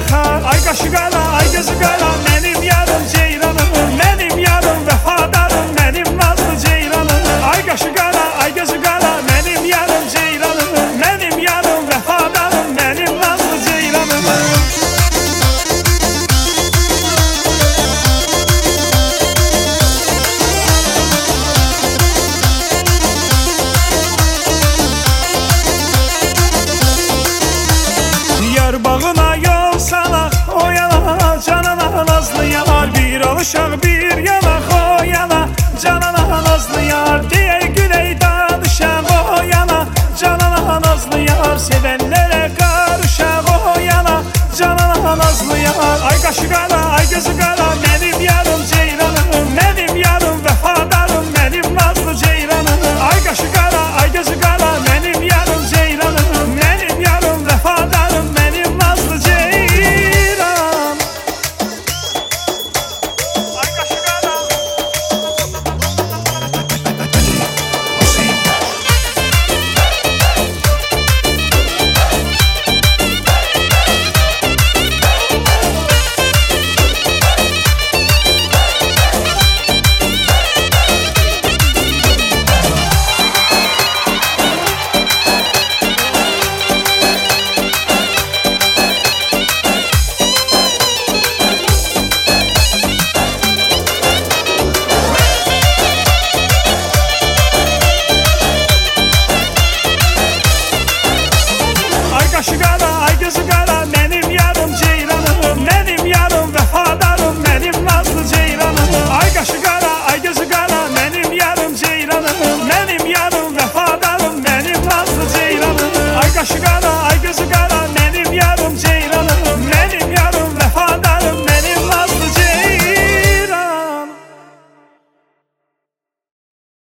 yıkar. Ay qaşı qara, ay gözü qara, mənim yarım ceyranım, mənim yarım vəfadarım, mənim nazlı ceyranım. Ay qaşı qara, ay gözü qara, mənim yarım ceyranım, mənim yarım vəfadarım, mənim nazlı ceyranım. Yar bağına yol salaq, o yana canana nazlı yar. Bir alışaq bir yana, o yana canana nazlı yar. Diye güley danışaq, o yana canana nazlı yar. Sevenlere karışaq, o yana canana nazlı yar. Ay qaşı qara, ay gözü qara, mənim yarım ceyranım, mənim yarım vəfadarım, mənim nazlı ceyranım. Ay qaşı qara, ay gözü qara, mənim yarım ceyranım, mənim yarım vəfadarım, mənim nazlı ceyran. Ay qaşı qara. Ay qaşı qara, ay gözü qara, mənim yarım ceyranım, mənim yarım vəfadarım, mənim nazlı ceyranım. Ay qaşı qara, ay gözü qara, mənim yarım ceyranım, mənim yarım vəfadarım, mənim nazlı ceyranım. Ay qaşı qara.